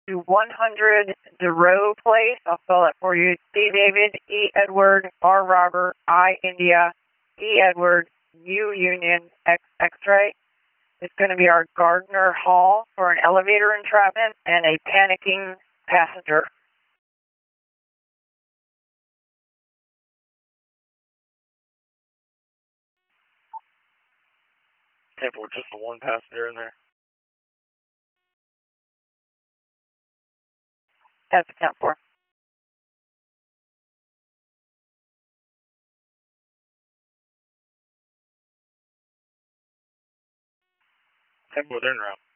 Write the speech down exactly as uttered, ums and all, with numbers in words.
to one hundred DeRoe Place. I'll spell it for you. D David, E Edward, R Robert, I India, E Edward, U Union, X X-ray. It's going to be our Gardner Hall for an elevator entrapment and a panicking passenger. ten four, just the one passenger in there. That's ten four. ten four, they're en route.